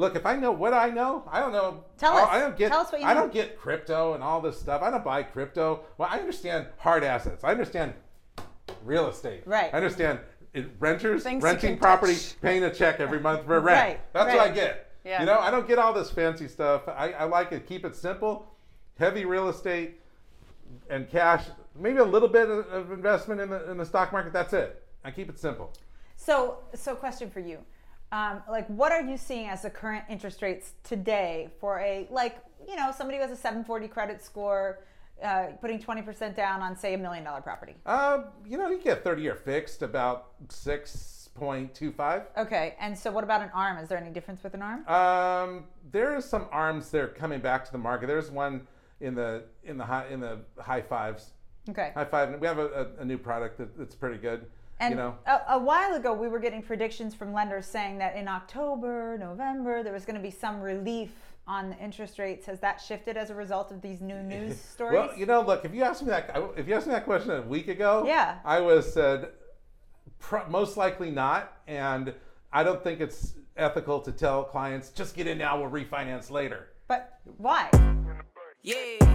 Look, if I know what I know, I don't know. Tell us. I don't get. Tell us what you know. I don't get crypto and all this stuff. I don't buy crypto. Well, I understand hard assets. I understand real estate. Right. I understand renters Things you renting can property, touch. paying a check every month for rent. Right, That's right. what I get. Yeah. You know, I don't get all this fancy stuff. I like it. Keep it simple. Heavy real estate and cash. Maybe a little bit of investment in the stock market. That's it. I keep it simple. So question for you. What are you seeing as the current interest rates today for somebody who has a 740 credit score, putting 20% down on, say, $1 million property? You get 30-year fixed about 6.25. Okay, and so what about an ARM? Is there any difference with an ARM? There are some ARMs that are coming back to the market. There's one in the high fives. Okay. High five. We have a new product that's pretty good. And a while ago, we were getting predictions from lenders saying that in October, November, there was going to be some relief on the interest rates. Has that shifted as a result of these new news stories? Well, look, if you asked me that question a week ago, yeah, I would have said most likely not, and I don't think it's ethical to tell clients just get in now, we'll refinance later. But why? Yeah.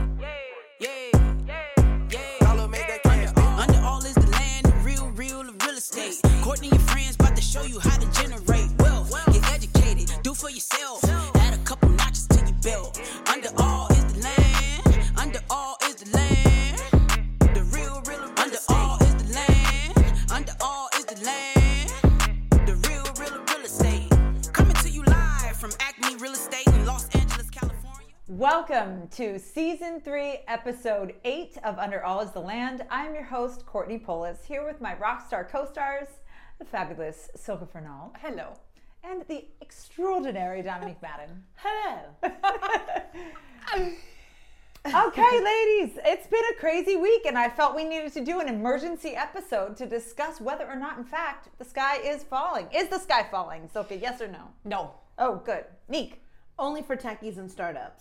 Follow, make that cash. Under all is the land, the real estate. Courtney, your friends about to show you how to generate wealth. Get educated, do for yourself. Add a couple notches to your belt. Under all is the land. Under all is the land. The real under all is the land. Under all is the land. The real estate. Coming to you live from Acme Real Estate in Los Angeles, California. Welcome to Season 3, Episode 8 of Under All is the Land. I'm your host, Courtney Polis, here with my rockstar co-stars, the fabulous Silke Fernald. Hello. And the extraordinary Dominique Madden. Hello. Okay, ladies, it's been a crazy week, and I felt we needed to do an emergency episode to discuss whether or not, in fact, the sky is falling. Is the sky falling, Sophie? Yes or no? No. Oh, good. Neek? Only for techies and startups.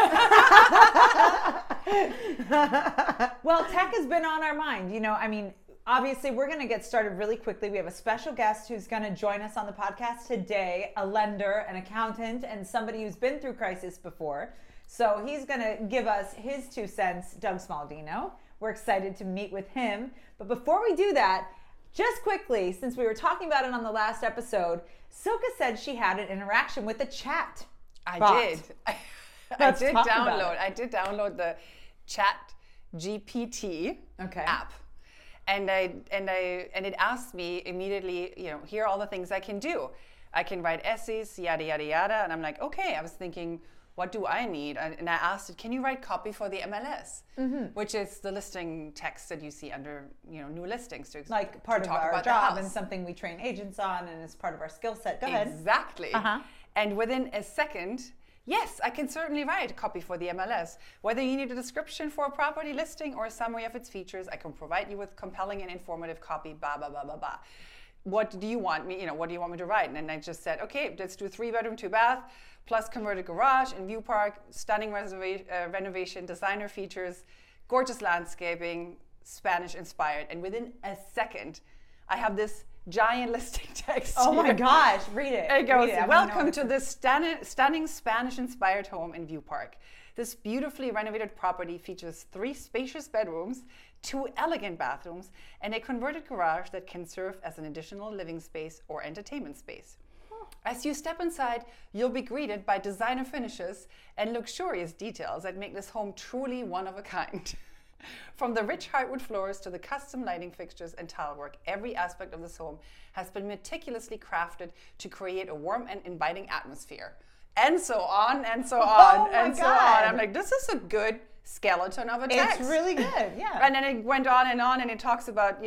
Well, tech has been on our mind. Obviously, we're going to get started really quickly. We have a special guest who's going to join us on the podcast today, a lender, an accountant, and somebody who's been through crisis before. So he's going to give us his 2 cents, Doug Smaldino. We're excited to meet with him. But before we do that, just quickly, since we were talking about it on the last episode, Silke said she had an interaction with the chat. I did. I did talk about it. I did download the Chat GPT app. And it asked me immediately, here are all the things I can do. I can write essays, yada, yada, yada. And I'm like, okay, I was thinking, what do I need? And I asked it, can you write copy for the MLS? Mm-hmm. Which is the listing text that you see under, new listings. Like part of our job and something we train agents on and is part of our skill set. Go ahead. Exactly. Uh-huh. And within a second, yes, I can certainly write a copy for the MLS. Whether you need a description for a property listing or a summary of its features, I can provide you with compelling and informative copy, blah, blah, blah, blah, blah. What do you want me, what do you want me to write? And then I just said, okay, let's do 3-bedroom, 2-bath, plus converted garage and view park, stunning renovation, designer features, gorgeous landscaping, Spanish inspired. And within a second, I have this giant listing text. Oh my gosh, read it. It goes, welcome to this stunning Spanish-inspired home in View Park. This beautifully renovated property features 3 spacious bedrooms, 2 elegant bathrooms, and a converted garage that can serve as an additional living space or entertainment space. As you step inside, you'll be greeted by designer finishes and luxurious details that make this home truly one of a kind. From the rich hardwood floors to the custom lighting fixtures and tile work, every aspect of this home has been meticulously crafted to create a warm and inviting atmosphere. And so on, and so on, and so on. I'm like, this is a good skeleton of a text. It's really good, yeah. And then it went on, and it talks about,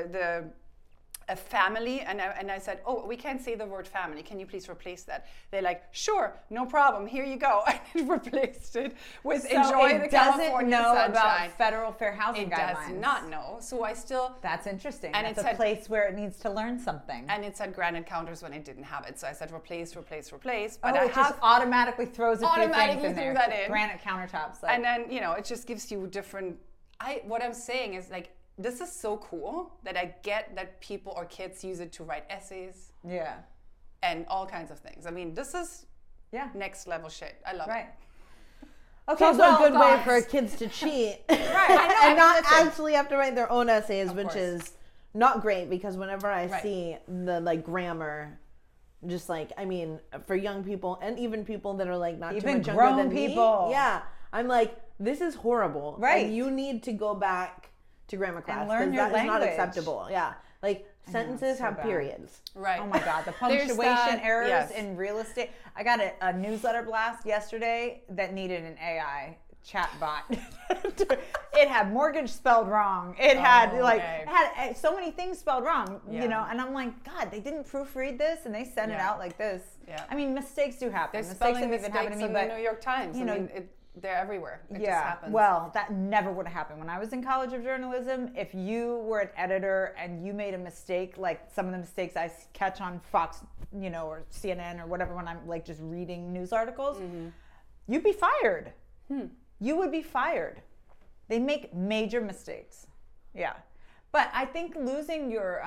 a family, and I said, oh, we can't say the word family. Can you please replace that? They're like, sure, no problem. Here you go. And it replaced it with enjoy the California sunshine. It doesn't know about federal fair housing guidelines. It does not know. So I still... That's interesting. And it's a place where it needs to learn something. And it said granite counters when it didn't have it. So I said replace. But it just automatically throws a few things in there. That in. Granite countertops. And then, it just gives you different... What I'm saying is this is so cool that I get that people or kids use it to write essays. Yeah. And all kinds of things. I mean, this is Yeah. Next level shit. I love Right. it. It's Okay, also well, a good way thoughts. for kids to cheat Right, I know. and not listen. actually have to write their own essays, which course. is not great because whenever I Right. see the like grammar, just like I mean, for young people and even people that are like not Even too much younger grown than people. me, yeah, I'm like, this is horrible. Right. And you need to go back to grammar class learn 'cause your that is not language. acceptable. Yeah, like sentences so have bad. periods. Right. Oh my God, the There's punctuation that- errors yes. in real estate. I got a newsletter blast yesterday that needed an AI chat bot. It had mortgage spelled wrong. It had okay. it had so many things spelled wrong, Yeah. you know, and I'm like, God, they didn't proofread this and they sent it Yeah. out like this. Yeah. I mean, mistakes do happen. There's Mistakes spelling have even happened mistakes to in me, the but New York Times. you know, I mean, they're everywhere. It just yeah, happens. well, that never would have happened. When I was in College of Journalism, if you were an editor and you made a mistake, like some of the mistakes I catch on Fox, you know, or CNN or whatever, when I'm like just reading news articles, you'd be fired. You would be fired. They make major mistakes. Yeah. But I think losing your,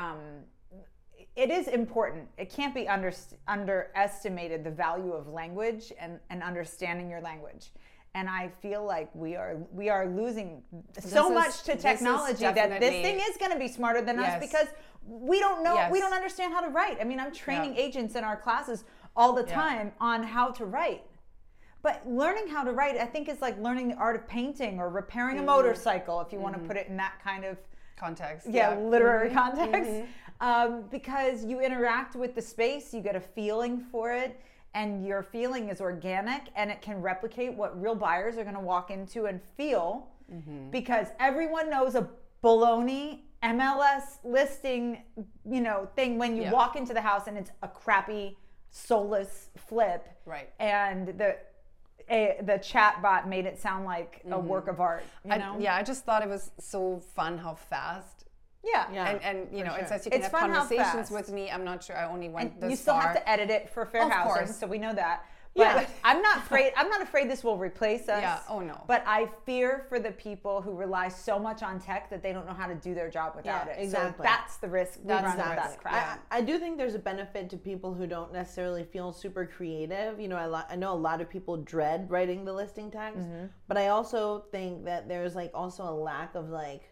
it is important. It can't be underestimated, the value of language and understanding your language. And I feel like we are losing so much to this is technology that this definitely- thing is going to be smarter than us Yes. because we don't know, we Yes. don't understand how to write. I mean, I'm training Yeah. agents in our classes all the Yeah. time on how to write. But learning how to write, I think, is like learning the art of painting or repairing a motorcycle, if you want to put it in that kind of Context. literary context. Because you interact with the space, you get a feeling for it, and your feeling is organic, and it can replicate what real buyers are going to walk into and feel. Because everyone knows a baloney MLS listing, you know, thing when you Yeah. walk into the house and it's a crappy, soulless flip. Right. And the chat bot made it sound like a work of art. You know? I just thought it was so fun how fast. Yeah. Yeah. And you know, sure. it says you can It's have fun how conversations fast. with me. I'm not sure I only went And this you still far. have to edit it for fair Of housing, course. so we know that. But Yeah. I'm not afraid this will replace us. Yeah. Oh, no. But I fear for the people who rely so much on tech that they don't know how to do their job without Yeah, it. So exactly. that's the risk we run with that Exactly. crap. I do think there's a benefit to people who don't necessarily feel super creative. You know, I know a lot of people dread writing the listing text, but I also think that there's like also a lack of like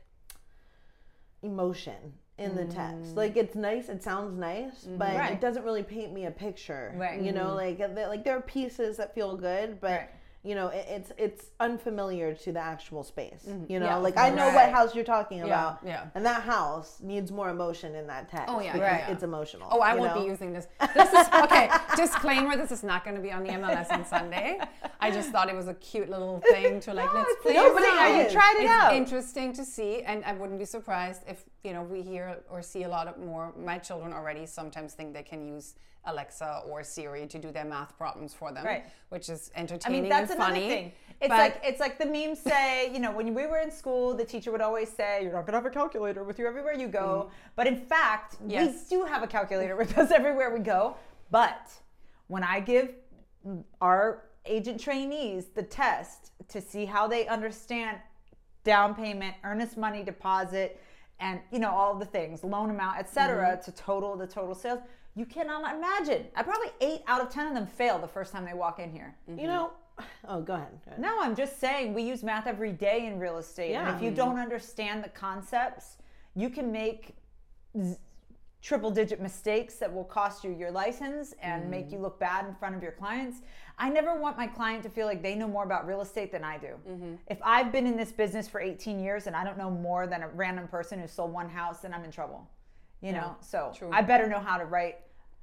emotion in the text. Like it's nice, it sounds nice, but Right. it doesn't really paint me a picture. Right. You know, like there are pieces that feel good, but Right. you know, it's unfamiliar to the actual space. You know, Yeah, like I know what right. house you're talking about, yeah. and that house needs more emotion in that text. Oh, yeah, because right. it's emotional. Oh, I you won't know? be using this. This is okay. Disclaimer: this is not going to be on the MLS on Sunday. I just thought it was a cute little thing to like. let's play nobody- around. you tried it It's out. interesting to see, and I wouldn't be surprised if we hear or see a lot of more. My children already sometimes think they can use Alexa or Siri to do their math problems for them, Right. which is I entertaining mean, that's and another funny. thing. It's but- like the memes say, when we were in school, the teacher would always say, "You're not gonna have a calculator with you everywhere you go." But in fact, Yes. we do have a calculator with us everywhere we go. But when I give our agent trainees the test to see how they understand down payment, earnest money deposit, and all the things, loan amount, etc., to the total sales, you cannot imagine. I probably 8 out of 10 of them fail the first time they walk in here. You know, oh, go ahead. No, I'm just saying we use math every day in real estate. And Yeah. if you don't understand the concepts, you can make triple digit mistakes that will cost you your license and make you look bad in front of your clients. I never want my client to feel like they know more about real estate than I do. If I've been in this business for 18 years and I don't know more than a random person who sold one house, then I'm in trouble. So true. I better know how to write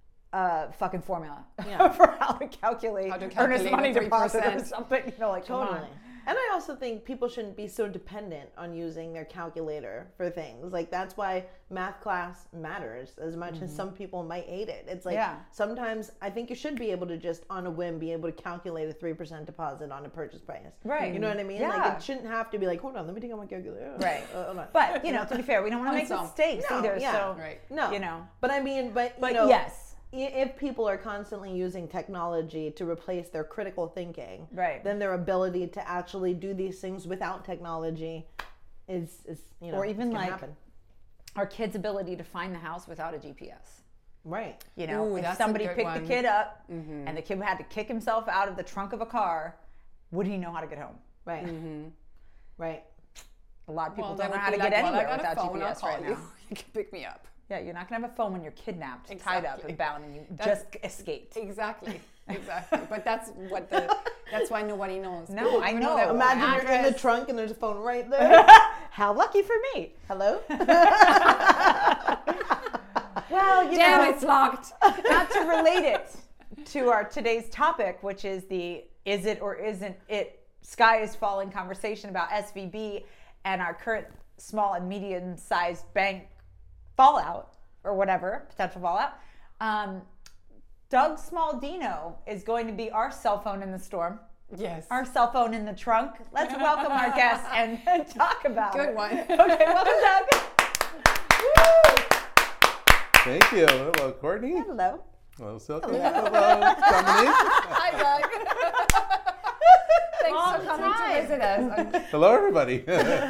a fucking formula Yeah. for how to calculate, How to earnest calculate money the deposit or 3%. something. Come Totally. on. And I also think people shouldn't be so dependent on using their calculator for things. Like that's why math class matters as much as some people might hate it. It's like Yeah. sometimes I think you should be able to just on a whim be able to calculate a 3% deposit on a purchase price. Right. You know what I mean? Yeah. Like it shouldn't have to be like, hold on, let me take out my calculator. Right. Hold on. But, to be fair, we don't want to make So- mistakes No, either. yeah. So, Right. No. But I mean, but yes. if people are constantly using technology to replace their critical thinking, Right. then their ability to actually do these things without technology is Or even it's gonna like- happen. Our kids' ability to find the house without a GPS. Right. You know, Ooh, if that's a somebody good picked one. the kid up and the kid had to kick himself out of the trunk of a car, would he know how to get home? Right. Right. A lot of people Well, don't that know would how to be get like, well, I anywhere got a without phone, I'll GPS call right you. now. You can pick me up. Yeah, you're not going to have a phone when you're kidnapped, tied up Exactly. and bound, and you That's- just escaped. Exactly. But that's why nobody knows. No, People I don't know. their Imagine you're in the address. trunk and there's a phone right there. How lucky for me. Hello? Well, you Damn, know, it's locked. not to relate it to our today's topic, which is the is it or isn't it sky is falling conversation about SVB and our current small and medium-sized bank fallout or whatever, potential fallout. Doug Smaldino is going to be our cell phone in the storm, Yes. our cell phone in the trunk. Let's welcome our guest and talk about it. Good one. Okay, welcome, Doug. Woo! Thank you. Hello, Courtney. Hello. Hello, Silke. Hello, Dominique. Hi, Doug. Thanks Long for coming time. to visit us. Hello, everybody.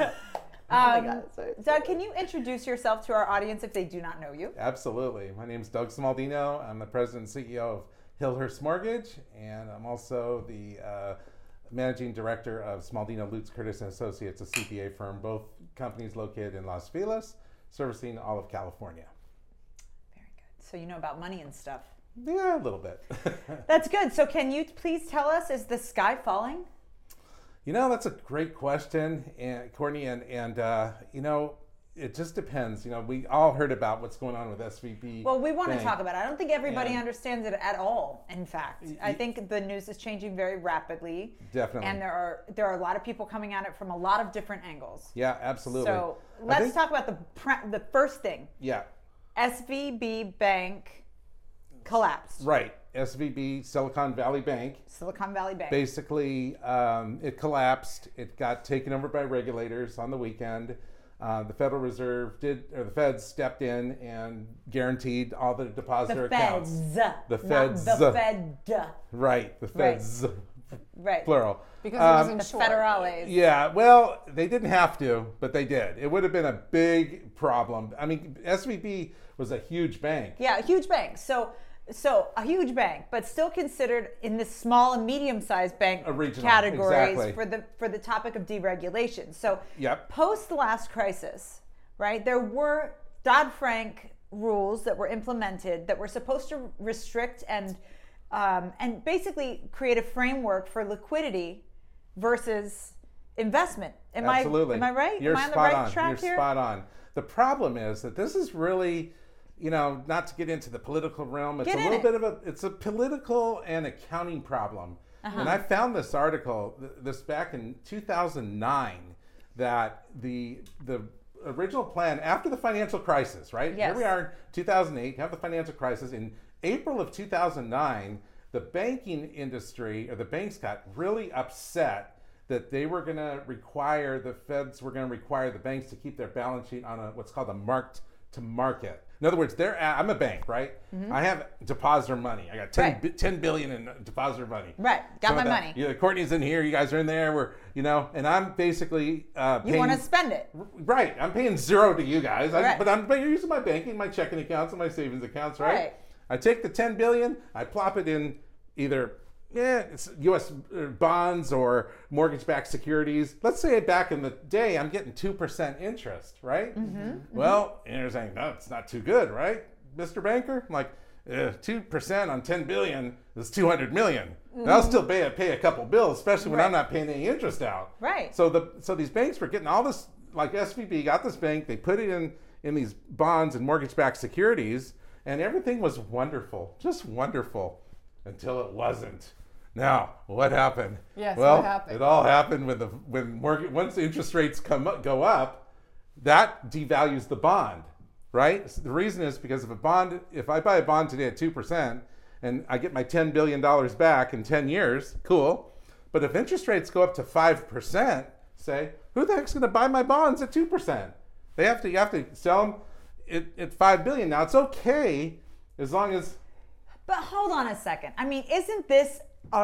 Oh my God, sorry. Doug, can you introduce yourself to our audience if they do not know you? Absolutely. My name is Doug Smaldino. I'm the president and CEO of Hillhurst Mortgage, and I'm also the managing director of Smaldino Lutz Curtis and Associates, a CPA firm, both companies located in Los Feliz, servicing all of California. Very good. So you know about money and stuff. Yeah, a little bit. That's good. So can you please tell us, is the sky falling? You know, that's a great question, and Courtney, and you know, it just depends. You know, we all heard about what's going on with SVB. Well, we want to Bank. talk about it. I don't think everybody And- understands it at all, in fact. I think the news is changing very rapidly. Definitely. And there are a lot of people coming at it from a lot of different angles. Yeah, absolutely. So I let's think- talk about the first thing. Yeah, SVB Bank collapsed. right. SVB, Silicon Valley Bank. Silicon Valley Bank. Basically, it collapsed. It got taken over by regulators on the weekend. The Federal Reserve the Feds stepped in and guaranteed all the depositor the accounts. Feds. The Not Feds. the Fed. Right, the Feds, Right. plural. Because it wasn't The short. Federales. Yeah, well, they didn't have to, but they did. It would have been a big problem. I mean, SVB was a huge bank. Yeah, a huge bank. So a huge bank, but still considered in the small and medium-sized bank A regional, categories exactly. for the topic of deregulation. So Yep. post the last crisis, right? There were Dodd-Frank rules that were implemented that were supposed to restrict and basically create a framework for liquidity versus investment. Absolutely. Am I right? You're am I on the spot right on. track You're here? spot on. The problem is that this is really, you know, not to get into the political realm, it's Get a in little it. bit of it's a political and accounting problem. Uh-huh. And I found this article, this back in 2009, that the original plan after the financial crisis, right? Yes. Here we are in 2008, have the financial crisis. In April of 2009, the banking industry, or the banks, got really upset that they were going to require, the Feds were going to require the banks to keep their balance sheet on what's called a marked to market. In other words, I'm a bank, right? I have depositor money. I got Right. 10 billion in depositor money. Right. Got Some my of that- money. Yeah, Courtney's in here. You guys are in there. We're, you know, and I'm basically You paying. want to spend it. Right. I'm paying zero to you guys. Right. But you're using my banking, my checking accounts, and my savings accounts, right? Right. I take the 10 billion, I plop it in either it's U.S. bonds or mortgage-backed securities. Let's say back in the day, I'm getting 2% interest, right? Well, and you're saying, no, it's not too good, right, Mr. Banker? I'm like, 2% on 10 billion is 200 million. And I'll still pay a couple bills, especially when I'm Right. not paying any interest out. Right. So these banks were getting all this, like SVB got this bank, they put it in these bonds and mortgage-backed securities, and everything was wonderful, just wonderful, until it wasn't. Now, what happened? Yes, well, what happened? It all happened once the interest rates go up, that devalues the bond, right? So the reason is because if I buy a bond today at 2% and I get my $10 billion back in 10 years, cool. But if interest rates go up to 5%, say, who the heck's going to buy my bonds at 2%? You have to sell them at $5 billion. Now, it's okay as long as But hold on a second. I mean, isn't this a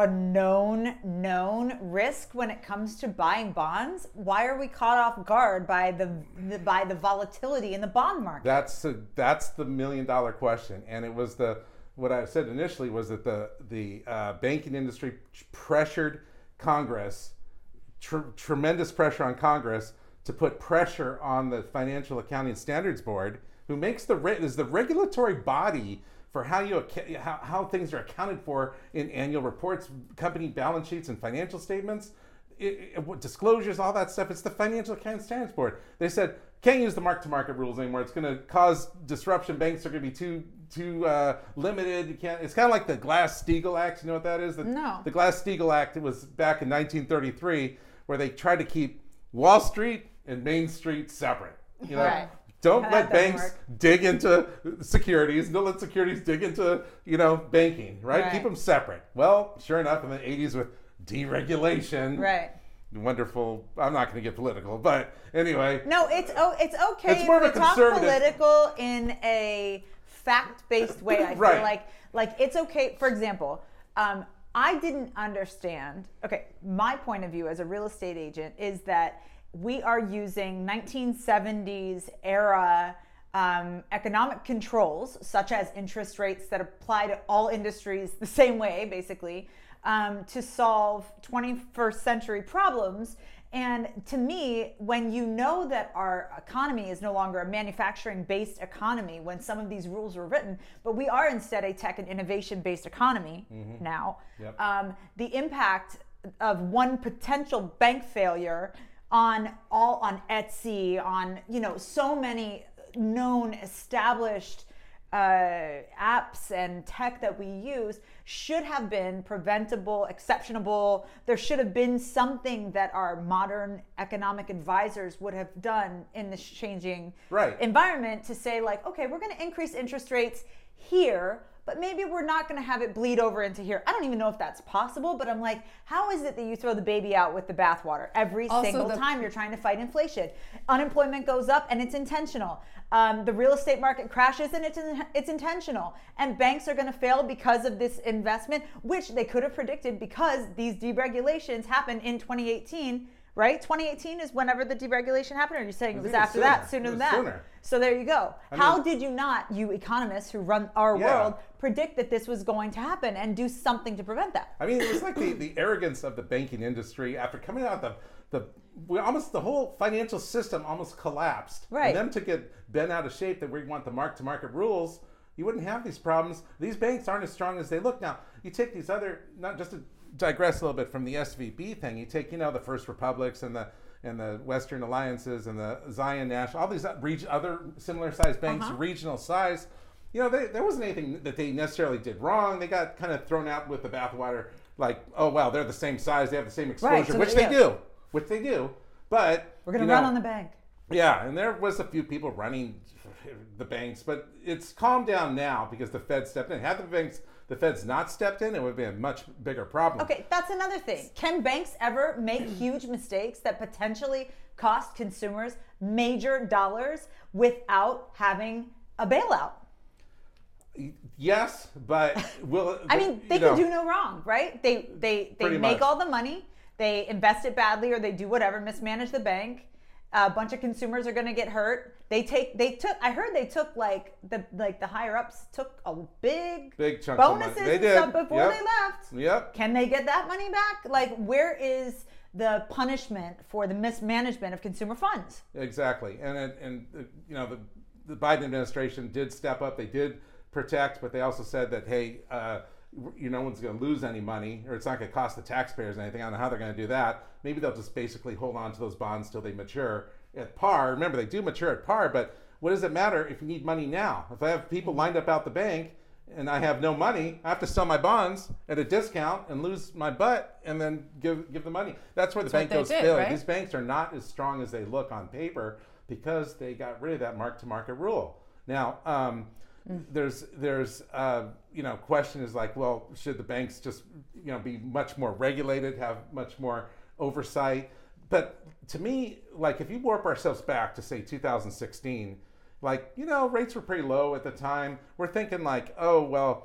known risk when it comes to buying bonds? Why are we caught off guard by the volatility in the bond market? That's the $1 million question, and it was what I said initially was that the banking industry pressured Congress, tremendous pressure on Congress to put pressure on the Financial Accounting Standards Board, who makes is the regulatory body for how things are accounted for in annual reports, company balance sheets, and financial statements, disclosures, all that stuff. It's the Financial Accounting Standards Board. They said can't use the mark-to-market rules anymore. It's going to cause disruption. Banks are going to be too limited. You can't. It's kind of like the Glass-Steagall Act. You know what that is? No. The Glass-Steagall Act. It was back in 1933, where they tried to keep Wall Street and Main Street separate. You know. Right. Don't That let doesn't banks work. dig into securities. Don't let securities dig into, banking, right? Right. Keep them separate. Well, sure enough, in the 80s with deregulation. Right. Wonderful. I'm not going to get political, but anyway. No, it's okay It's more if of a we talk conservative- political in a fact-based way. I Right. feel like it's okay. For example, I didn't understand. Okay, my point of view as a real estate agent is that we are using 1970s era economic controls, such as interest rates that apply to all industries the same way, basically, to solve 21st century problems. And to me, when you know that our economy is no longer a manufacturing-based economy, when some of these rules were written, but we are instead a tech and innovation-based economy now, Yep. the impact of one potential bank failure on Etsy, on so many known established apps and tech that we use should have been preventable, exceptionable. There should have been something that our modern economic advisors would have done in this changing Right. environment to say, like, okay, we're going to increase interest rates here, but maybe we're not going to have it bleed over into here. I don't even know if that's possible, but I'm like, how is it that you throw the baby out with the bathwater every Also, single time you're trying to fight inflation? Unemployment goes up and it's intentional. The real estate market crashes and it's intentional. And banks are going to fail because of this investment, which they could have predicted because these deregulations happened in 2018, right? 2018 is whenever the deregulation happened, or are you saying it was even after that, sooner. sooner It than was that? sooner. So there you go. How did you not, you economists who run our Yeah. world, predict that this was going to happen and do something to prevent that? I mean, it was like the arrogance of the banking industry after coming out the whole financial system almost collapsed. Right. And them to get bent out of shape that we want the mark-to-market rules, you wouldn't have these problems. These banks aren't as strong as they look now. You take these other, not just to digress a little bit from the SVB thing, you take, the First Republics and the Western Alliances and the Zion National, all these other similar sized banks, regional size. There wasn't anything that they necessarily did wrong. They got kind of thrown out with the bathwater, like, oh, well, they're the same size, they have the same exposure, so which yeah. they do. But We're going to run on the bank. yeah, and there was a few people running the banks, but it's calmed down now because the Fed stepped in. Had the Fed's not stepped in, it would be a much bigger problem. Okay, that's another thing. Can banks ever make huge mistakes that potentially cost consumers major dollars without having a bailout? Yes, but I mean, they can do no wrong, right? They Pretty make much. all the money, they invest it badly, or they do whatever, mismanage the bank. A bunch of consumers are going to get hurt. I heard they took like the higher ups took a big chunk of money. bonuses They and did. stuff before Yep. they left. Yep. Can they get that money back? Like, where is the punishment for the mismanagement of consumer funds? Exactly, and the Biden administration did step up. They did protect, but they also said that, hey, no one's going to lose any money, or it's not going to cost the taxpayers anything. I don't know how they're going to do that. Maybe they'll just basically hold on to those bonds till they mature at par. Remember, they do mature at par, but what does it matter if you need money now? If I have people lined up out the bank and I have no money, I have to sell my bonds at a discount and lose my butt and then give the money. That's where the bank what goes they did, failure. right? These banks are not as strong as they look on paper because they got rid of that mark-to-market rule. Now, there's question is like, well, should the banks just be much more regulated, have much more oversight? But to me, like, if you warp ourselves back to say 2016, like, rates were pretty low at the time. We're thinking like, oh, well,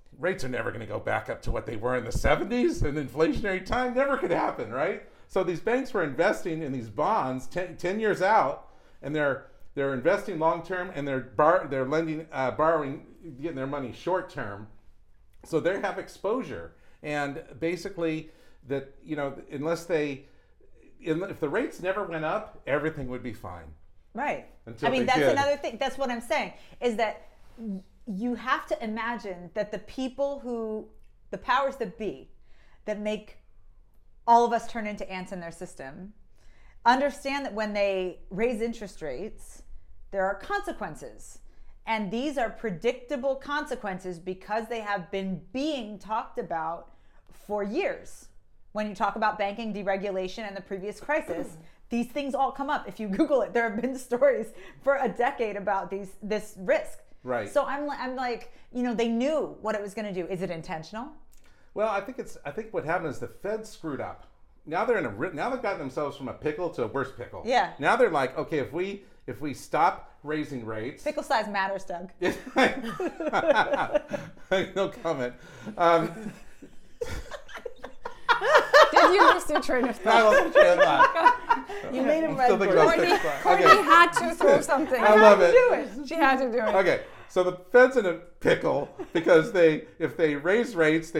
rates are never going to go back up to what they were in the 70s. An inflationary time never could happen, right? So these banks were investing in these bonds 10 years out, and they're investing long term, and they're lending, borrowing, getting their money short term. So they have exposure, and basically that, you know, if the rates never went up, everything would be fine. Right. Until I mean, they that's did. another thing. That's what I'm saying, is that you have to imagine that the powers that be, that make all of us turn into ants in their system, understand that when they raise interest rates, there are consequences. And these are predictable consequences because they have been being talked about for years. When you talk about banking deregulation and the previous crisis, these things all come up. If you Google it, there have been stories for a decade about this risk. Right. So I'm like, you know, they knew what it was going to do. Is it intentional? Well, I think what happened is the Fed screwed up. Now they've gotten themselves from a pickle to a worse pickle. Yeah. Now they're like, okay, if we stop raising rates. Pickle size matters, Doug. No comment. Did you lose your train of I thought? lost my train of thought. You made him I'm red. still thinking about Courtney. fixed Courtney Okay. had to throw something. I love it. Do it. She had to do it. Okay, so the Fed's in a pickle because if they raise rates,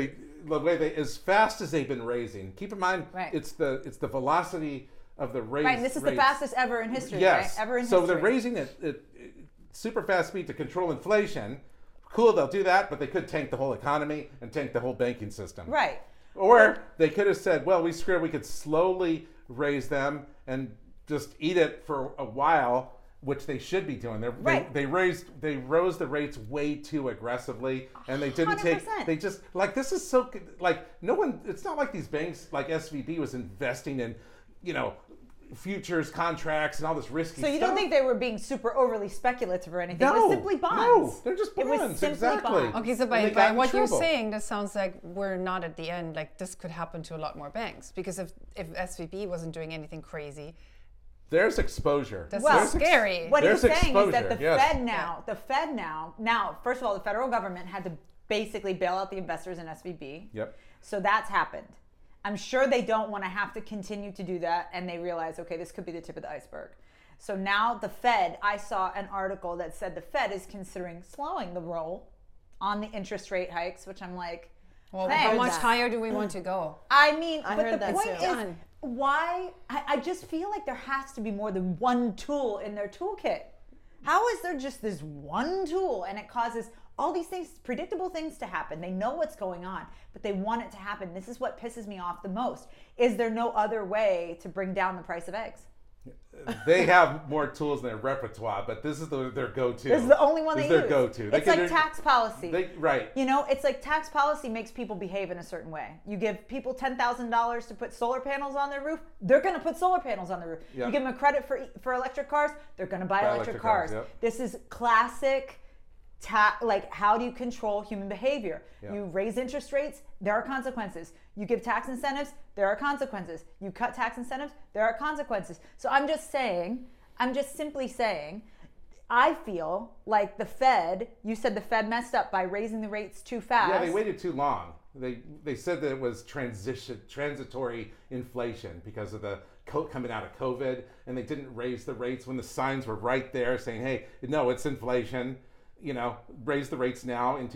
as fast as they've been raising. Keep in mind, Right. it's the velocity of the raise. Right, and this is the rates. fastest ever in history, Yes. right? Ever in so history. they're raising it at super fast speed to control inflation. Cool, they'll do that, but they could tank the whole economy and tank the whole banking system. Right. Or they could have said, well, we could slowly raise them and just eat it for a while, which they should be doing. Right. They rose the rates way too aggressively, and they didn't 100%. they just, like, this is so, like, no one, it's not like these banks, like SVB was investing in, you know, futures contracts and all this risky So you stuff. don't think they were being super overly speculative or anything? No, It was simply bonds. no, they're just It was bonds, simply exactly. bonds. Okay, so And they by got in what you're trouble. saying, this sounds like we're not at the end. Like this could happen to a lot more banks because if SVB wasn't doing anything crazy, There's exposure. that's Well, scary. What he's There's saying is that exposure, the yes. Fed now, first of all, the federal government had to basically bail out the investors in SVB. Yep. So that's happened. I'm sure they don't want to have to continue to do that, and they realize, okay, this could be the tip of the iceberg. So now the Fed, I saw an article that said the Fed is considering slowing the roll on the interest rate hikes, which I'm like, Well, thanks. how much higher do we want to go? I mean, I but heard the that point too. is, Done. why? I just feel like there has to be more than one tool in their toolkit. How is there just this one tool and it causes all these things, predictable things to happen? They know what's going on, but they want it to happen. This is what pisses me off the most. Is there no other way to bring down the price of eggs? They have more tools in their repertoire, but this is their go-to. This is the only one This they is use. their go-to. They It's can like do- tax policy. Right. You know, it's like tax policy makes people behave in a certain way. You give people $10,000 to put solar panels on their roof, they're going to put solar panels on the roof. Yeah. You give them a credit for electric cars, they're going to buy electric cars. Yep. This is classic like how do you control human behavior? Yeah. You raise interest rates, there are consequences. You give tax incentives, there are consequences. You cut tax incentives, there are consequences. So I'm just simply saying, I feel like the Fed, you said the Fed messed up by raising the rates too fast. Yeah, they waited too long. They said that it was transitory inflation because of the coming out of COVID, and they didn't raise the rates when the signs were right there saying, "Hey, no, it's inflation." You know, raise the rates now in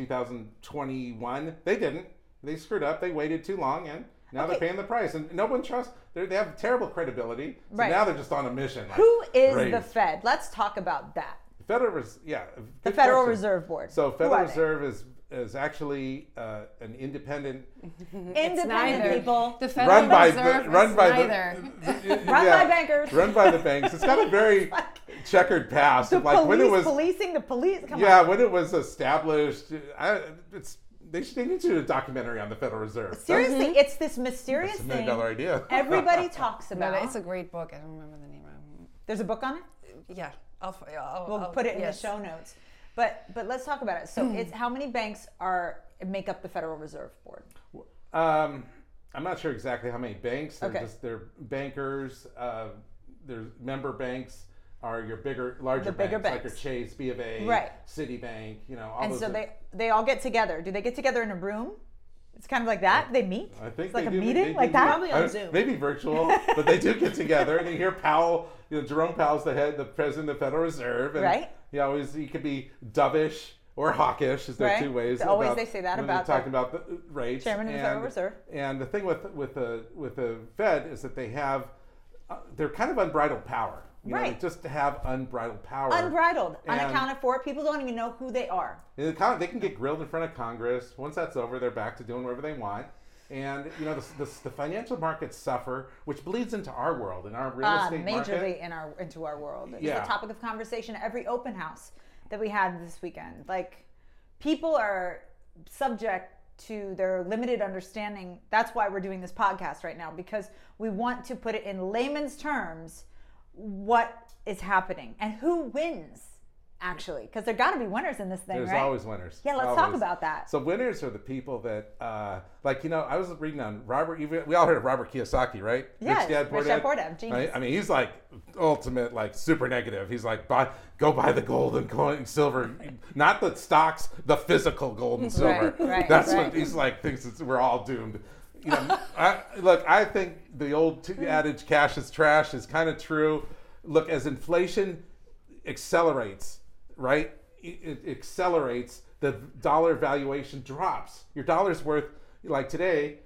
2021. They didn't. They screwed up. They waited too long, and now they're Okay. paying the price. And no one trusts. They have terrible credibility. So Right. now they're just on a mission. Like, Who is raise. the Fed? Let's talk about that. The The good Federal question. Reserve Board. So Who Federal are they? Reserve is actually an independent, Independent neither. people. The Federal run by Reserve the run is by neither. Run by bankers. run by the banks. It's got a very checkered past. The of like police when it was, policing the police. Come yeah, on. when it was established. They need to do a documentary on the Federal Reserve. Seriously, it's this mysterious That's a $1 thing million idea. everybody talks No, about. it's a great book. I don't remember the name. There's a book on it. Yeah, I'll We'll put it in yes. the show notes. But let's talk about it. So it's how many banks make up the Federal Reserve Board? I'm not sure exactly how many banks. Okay. They're bankers. There's member banks. are your larger bigger banks, like your banks. Chase, B of A, Right. Citibank, all And those. so they all get together. Do they get together in a room? It's kind of like that. They meet. I think It's like they a do, meeting they do like that. Probably on Zoom. Maybe virtual, but they do get together, and you hear Powell. Jerome Powell's the president of the Federal Reserve, and Right. he could be dovish or hawkish. Is there Right. two ways? Always about they say that when about they're talking about the rates. chairman of the Federal Reserve. And the thing with the Fed is that they have they're kind of unbridled power. Right. Just to have unbridled power. Unbridled, And- unaccounted for. People don't even know who they are. They can get grilled in front of Congress. Once that's over, they're back to doing whatever they want. And the financial markets suffer, which bleeds into our world, in our real estate Majorly market. into our world. It's Yeah. a topic of conversation at every open house that we had this weekend. Like, people are subject to their limited understanding. That's why we're doing this podcast right now, because we want to put it in layman's terms what is happening and who wins, actually, because there got to be winners in this thing. There's right? always winners. Yeah, let's talk Always. about that. So winners are the people that, I was reading on Robert. We all heard of Robert Kiyosaki, right? Yes, Rich Dad, Poor Rich Dad, Poor Dad, genius. I mean, he's like ultimate, like super negative. He's like, go buy the gold and silver, not the stocks, the physical gold and silver. right, That's right. what he's like. Thinks we're all doomed. I think the old adage, cash is trash, is kind of true. Look, as inflation accelerates, right? It accelerates, the dollar valuation drops. Your dollar's worth, like today,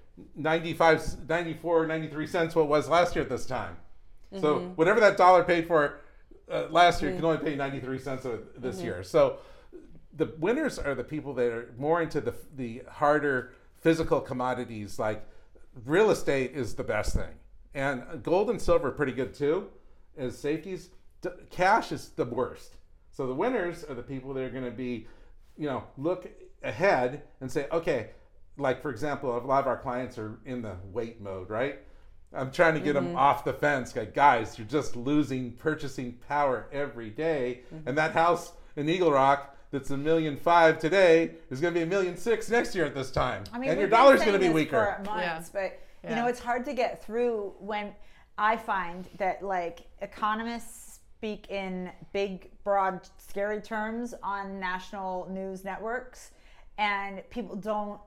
94, 93 cents what it was last year at this time. So whatever that dollar paid for last year, you can only pay 93 cents this year. So the winners are the people that are more into the harder physical commodities. Like real estate is the best thing. And gold and silver are pretty good too as safeties. Cash is the worst. So the winners are the people that are going to be, look ahead and say, okay, like for example, a lot of our clients are in the wait mode, right? I'm trying to get them off the fence. Like, guys, you're just losing purchasing power every day. And that house in Eagle Rock that's $1.5 million today is going to be $1.6 million next year at this time. I mean, and your we've been dollar's going to saying be this weaker. for months, but Yeah. it's hard to get through when I find that like economists speak in big, broad, scary terms on national news networks, and people don't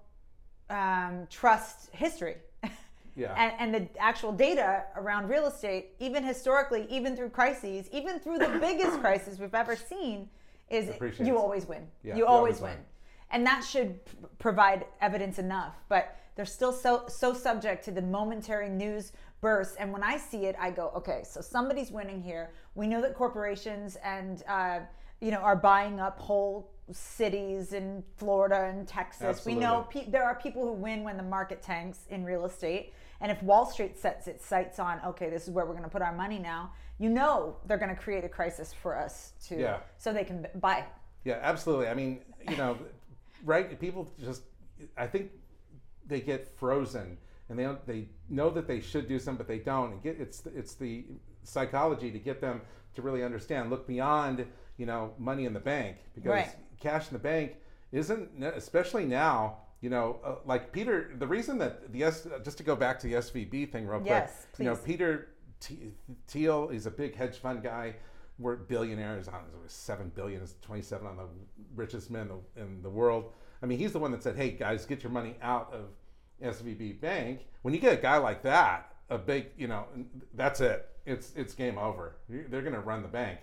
trust history. Yeah. And the actual data around real estate, even historically, even through crises, even through the biggest crisis we've ever seen, is Appreciates. you always win. Yeah, you always win. And that should provide evidence enough. But they're still so subject to the momentary news bursts. And when I see it, I go, okay, so somebody's winning here. We know that corporations and are buying up whole cities in Florida and Texas. Absolutely. We know there are people who win when the market tanks in real estate. And if Wall Street sets its sights on, okay, this is where we're going to put our money now, they're going to create a crisis for us so they can buy. Yeah, absolutely. I mean, right? People just, I think they get frozen, and they know that they should do something, but they don't. And it's the psychology to get them to really understand, look beyond money in the bank, because Right. cash in the bank isn't, especially now. Like Peter, the reason that just to go back to the SVB thing real quick. Yes, please. Peter Thiel is a big hedge fund guy. We're billionaires. I don't know, $7 billion, is 27 on the richest men in the world. I mean, he's the one that said, "Hey guys, get your money out of SVB Bank." When you get a guy like that, a big, that's it. It's game over. They're going to run the bank,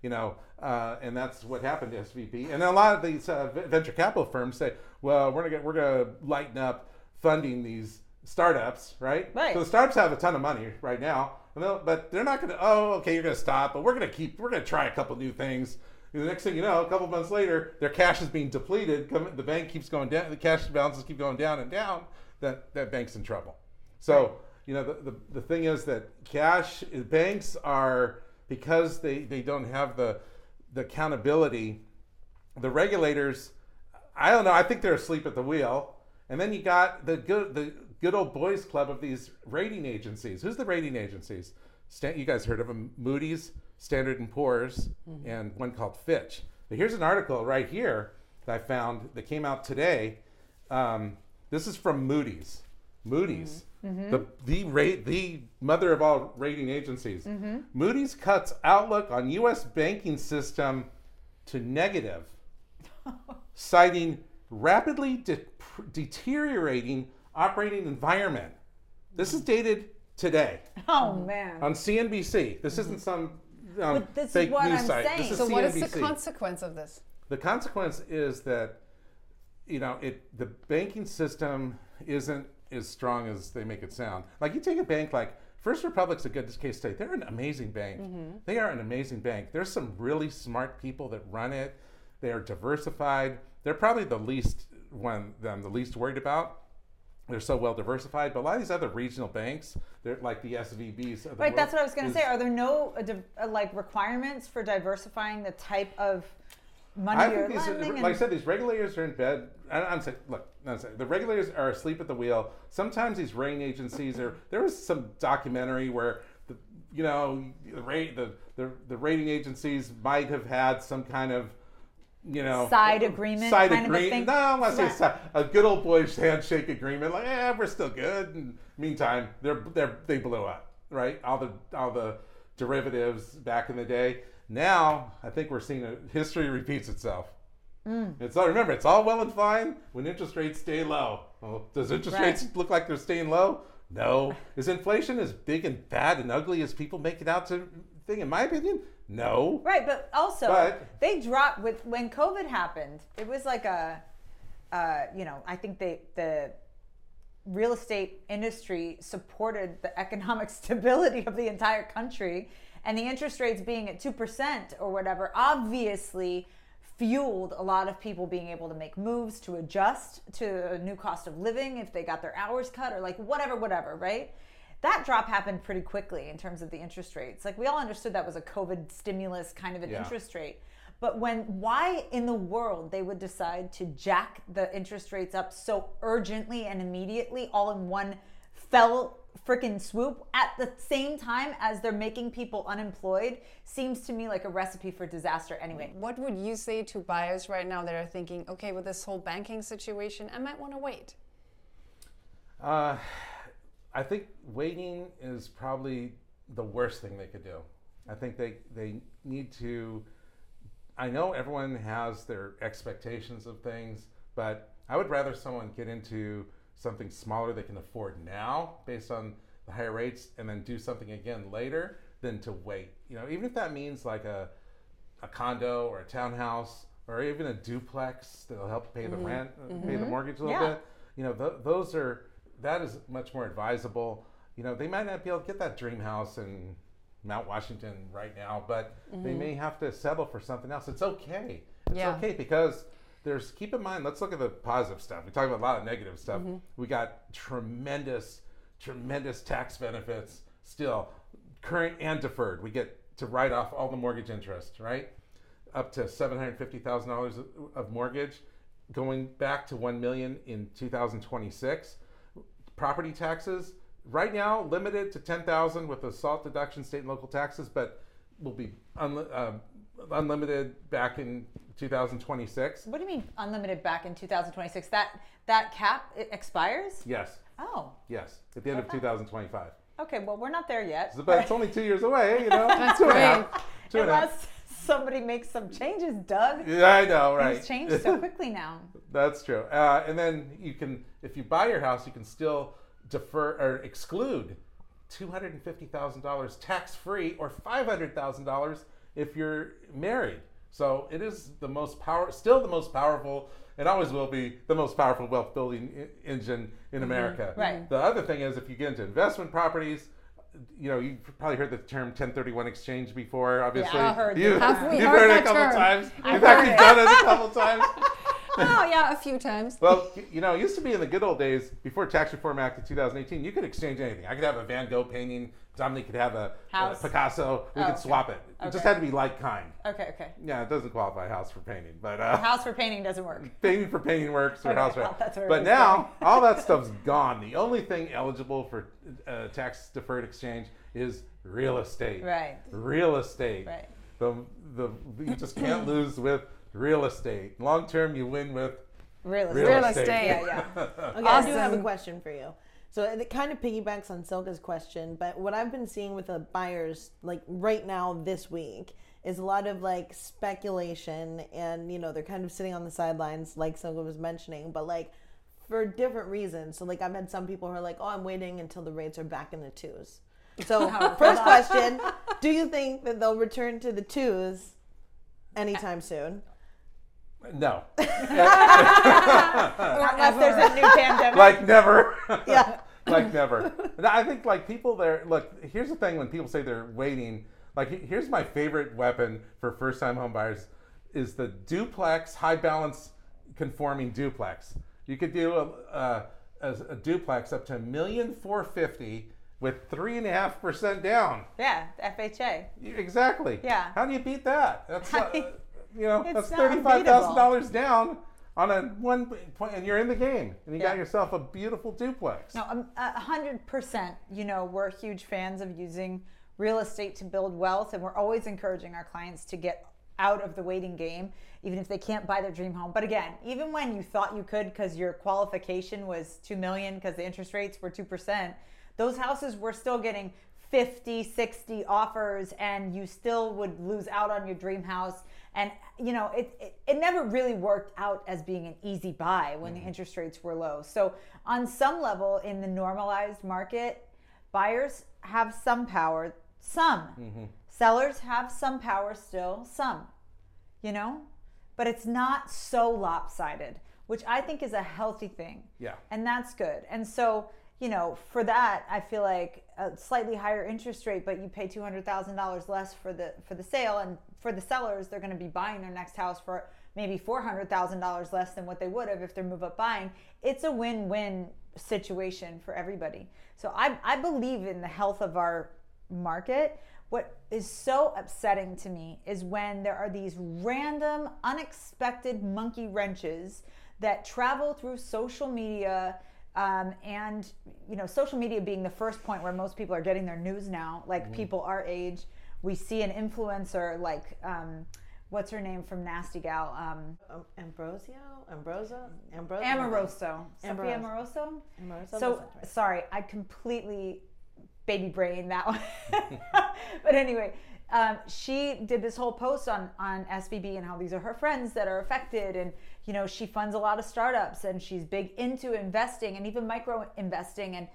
and that's what happened to SVB. And a lot of these venture capital firms say, "Well, we're gonna lighten up funding these startups, right? Right. So the startups have a ton of money right now, but they're not going to. Oh, okay, you're going to stop, but we're going to try a couple new things. And the next thing you know, a couple months later, their cash is being depleted. The bank keeps going down. The cash balances keep going down and down. That bank's in trouble. So the thing is that banks are, because they don't have the accountability. The regulators, I don't know. I think they're asleep at the wheel. And then you got the good old boys club of these rating agencies. Who's the rating agencies? You guys heard of them? Moody's, Standard & Poor's, and one called Fitch. But here's an article right here that I found that came out today. This is from Moody's. Moody's the mother of all rating agencies. Moody's cuts outlook on U.S. banking system to negative, citing rapidly deteriorating operating environment. This is dated today Oh man. on CNBC. This isn't some this is fake what news I'm site. saying. This is So what is the CNBC. consequence of this? The consequence is that the banking system isn't as strong as they make it sound. Like you take a bank like First Republic's a good case study. They're an amazing bank. They are an amazing bank. There's some really smart people that run it. They are diversified. They're probably the least worried about. They're so well diversified. But a lot of these other regional banks, they're like the SVBs. Of the Right, that's world, what I was going to say. Are there no like requirements for diversifying the type of money I you're think lending? like I said, these regulators are in bed. I'm saying, the regulators are asleep at the wheel. Sometimes these rating agencies are. There was some documentary where the rating agencies might have had some kind of Side agreement kind of a thing? No, I want to say a good old boyish handshake agreement. Like, we're still good. And meantime, they blew up. Right, all the derivatives back in the day. Now, I think we're seeing history repeats itself. Remember, it's all well and fine when interest rates stay low. Well, does interest rates look like they're staying low? No. Is inflation as big and bad and ugly as people make it out to think? In my opinion, no. Right, but also they dropped when COVID happened. It was like I think the real estate industry supported the economic stability of the entire country, and the interest rates being at 2% or whatever obviously fueled a lot of people being able to make moves to adjust to a new cost of living if they got their hours cut or like whatever, right? That drop happened pretty quickly in terms of the interest rates. Like we all understood that was a COVID stimulus kind of an interest rate. But why in the world they would decide to jack the interest rates up so urgently and immediately all in one fell freaking swoop at the same time as they're making people unemployed seems to me like a recipe for disaster anyway. What would you say to buyers right now that are thinking, okay, with this whole banking situation, I might want to wait? I think waiting is probably the worst thing they could do. I think they need to. I know everyone has their expectations of things, but I would rather someone get into something smaller they can afford now based on the higher rates and then do something again later than to wait. Even if that means like a condo or a townhouse or even a duplex that'll help pay the rent, pay the mortgage a little bit. That is much more advisable. They might not be able to get that dream house in Mount Washington right now, but they may have to settle for something else. It's okay. It's okay because keep in mind, let's look at the positive stuff. We talk about a lot of negative stuff. We got tremendous tax benefits still, current and deferred. We get to write off all the mortgage interest, right? Up to $750,000 of mortgage, going back to $1 million in 2026. Property taxes, right now limited to $10,000 with the SALT deduction, state and local taxes, but will be unlimited back in 2026. What do you mean unlimited back in 2026? That cap expires? Yes. Oh. Yes, at the end of 2025. Okay, well, we're not there yet. But it's only 2 years away, That's Two and a great. half. Unless somebody makes some changes, Doug. Yeah, I know, right? Things change so quickly now. That's true. And then if you buy your house, you can still defer or exclude $250,000 tax-free or $500,000 if you're married. So it is still the most powerful, and always will be the most powerful wealth building engine in America. Right. The other thing is, if you get into investment properties, you've probably heard the term 1031 exchange before. Obviously, Yeah, I heard you've that. We've heard heard it a that couple term. times. I've You've actually heard it. done it a couple times. Oh, yeah, a few times. Well, it used to be in the good old days before Tax Reform Act of 2018. You could exchange anything. I could have a Van Gogh painting. Dominique could have a Picasso. We could swap it. It just had to be like kind. Okay. Yeah, it doesn't qualify house for painting, but House for painting doesn't work. painting for painting works or house for. well, that's where it But was now all that stuff's gone. The only thing eligible for tax deferred exchange is real estate. Right. Real estate. Right. You just can't lose with real estate. Long term, you win with Real real estate. estate. Yeah. Okay, I do have a question for you. So it kind of piggybacks on Silka's question, but what I've been seeing with the buyers, like right now this week, is a lot of like speculation, and they're kind of sitting on the sidelines, like Silka was mentioning, but like for different reasons. So like I've had some people who are like, oh, I'm waiting until the rates are back in the 2s. So first question, do you think that they'll return to the 2s anytime soon? No. Unless there's a new pandemic. Like never. Yeah. Like never. I think like people there, look, here's the thing when people say they're waiting, like here's my favorite weapon for first time home buyers is the duplex, high balance conforming duplex. You could do a duplex up to $1,450,000 with 3.5% down. Yeah, FHA. Exactly. Yeah. How do you beat that? That's that's It's not $35,000 down on a one point, and you're in the game, and you got Yeah. yourself a beautiful duplex. No, 100%. We're huge fans of using real estate to build wealth, and we're always encouraging our clients to get out of the waiting game, even if they can't buy their dream home. But again, even when you thought you could because your qualification was $2 million because the interest rates were 2%, those houses were still getting 50, 60 offers, and you still would lose out on your dream house. And it never really worked out as being an easy buy when the interest rates were low. So on some level in the normalized market, buyers have some power, sellers have some power still, but it's not so lopsided, which I think is a healthy thing. Yeah. And that's good. And so, for that, I feel like a slightly higher interest rate, but you pay $200,000 less for the sale, and for the sellers, they're going to be buying their next house for maybe $400,000 less than what they would have if they're move up buying. It's a win-win situation for everybody. So I believe in the health of our market. What is so upsetting to me is when there are these random, unexpected monkey wrenches that travel through social media. And social media being the first point where most people are getting their news now, like people our age. We see an influencer like what's her name from Nasty Gal? Amoroso. Sophia Amoroso. So sorry, I completely baby brain that one. But anyway, she did this whole post on SVB and how these are her friends that are affected, and she funds a lot of startups, and she's big into investing and even micro investing, and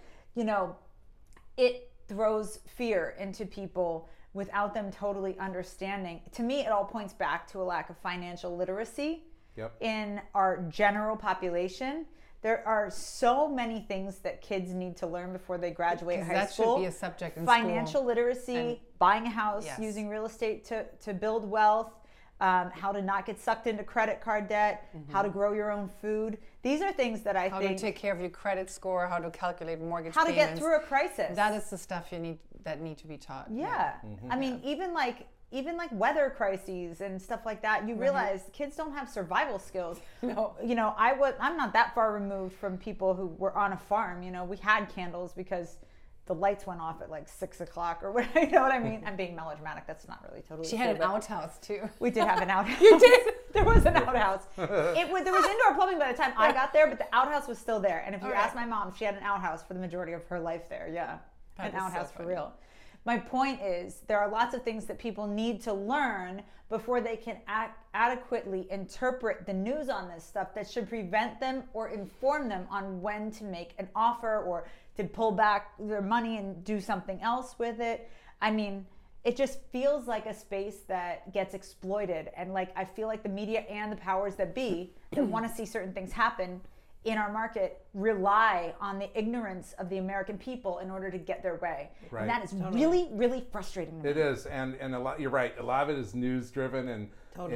it throws fear into people without them totally understanding. To me, it all points back to a lack of financial literacy in our general population. There are so many things that kids need to learn before they graduate high school. That should be a subject in Financial school. literacy, buying a house, Yes. using real estate to build wealth, how to not get sucked into credit card debt, how to grow your own food. These are things that I How think... to take care of your credit score, how to calculate mortgage how to payments. get through a crisis. That is the stuff that need to be taught. Yeah. I mean, even like weather crises and stuff like that, you realize kids don't have survival skills. No. I'm not that far removed from people who were on a farm. We had candles because the lights went off at like 6 o'clock or whatever. You know what I mean? I'm being melodramatic. That's not really totally She true, had an but outhouse too. we did have an outhouse. You did? There was an outhouse. There was indoor plumbing by the time I got there, but the outhouse was still there. And if you ask my mom, she had an outhouse for the majority of her life there. Yeah. That An is so outhouse for funny. real. My point is there are lots of things that people need to learn before they can adequately interpret the news on this stuff that should prevent them or inform them on when to make an offer or to pull back their money and do something else with it. I mean, it just feels like a space that gets exploited. And like, I feel like the media and the powers that be that want to see certain things happen in our market rely on the ignorance of the American people in order to get their way. Right. And that is really, really frustrating to me. It is, and a lot. You're right. A lot of it is news driven and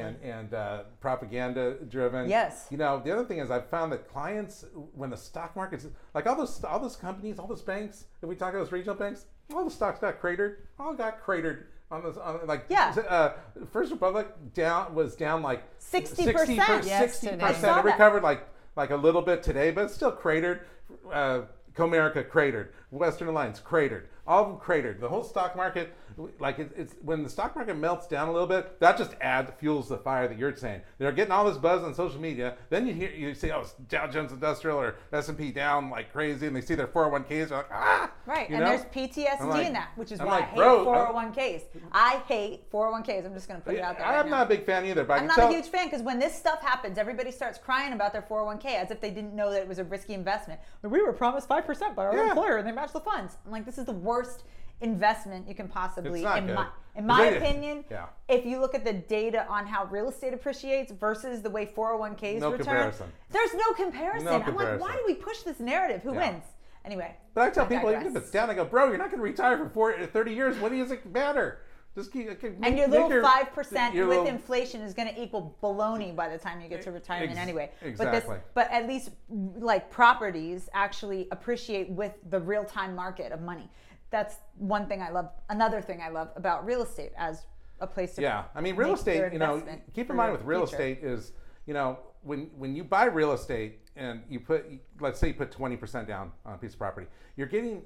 propaganda driven. Yes. The other thing is I've found that clients, when the stock market's like all those companies, all those banks that we talk about, those regional banks, all the stocks got cratered. All got cratered on this. First Republic was down like 60%. Yes, 60%. I saw It recovered like a little bit today, but it's still cratered. Comerica cratered. Western Alliance cratered. All of them cratered. The whole stock market, like it's when the stock market melts down a little bit, that just fuels the fire that you're saying. They're getting all this buzz on social media. Then you see, oh, Dow Jones Industrial or S&P down like crazy, and they see their 401ks. They're like, ah. Right, you and know? there's PTSD like- in that, which is I'm why like, I hate bro, 401ks. I hate 401ks. I'm just going to put it out there. right I'm now. not a big fan either, but I I'm can not tell. a huge fan because when this stuff happens, everybody starts crying about their 401k as if they didn't know that it was a risky investment. But we were promised 5% by our Yeah. employer and they matched the funds. I'm like, this is the worst investment you can possibly, It's not in good. my Is it? opinion. Yeah. If you look at the data on how real estate appreciates versus the way 401ks No return, comparison. there's no comparison. No I'm like, comparison. why do we push this narrative? Who Yeah. wins? Anyway. But I tell I people, even digress. if it's down, I go, bro, you're not going to retire for 30 years. What does it matter? Just keep. And your little 5% your with little- inflation is going to equal baloney by the time you get to retirement Ex- anyway. exactly. But at least like properties actually appreciate with the real time market of money. That's one thing I love. Another thing I love about real estate as a place to Yeah, I mean, real make estate. your You know, investment keep for in mind your with real future. estate is, you know, when you buy real estate and you put, let's say you put 20% down on a piece of property, you're getting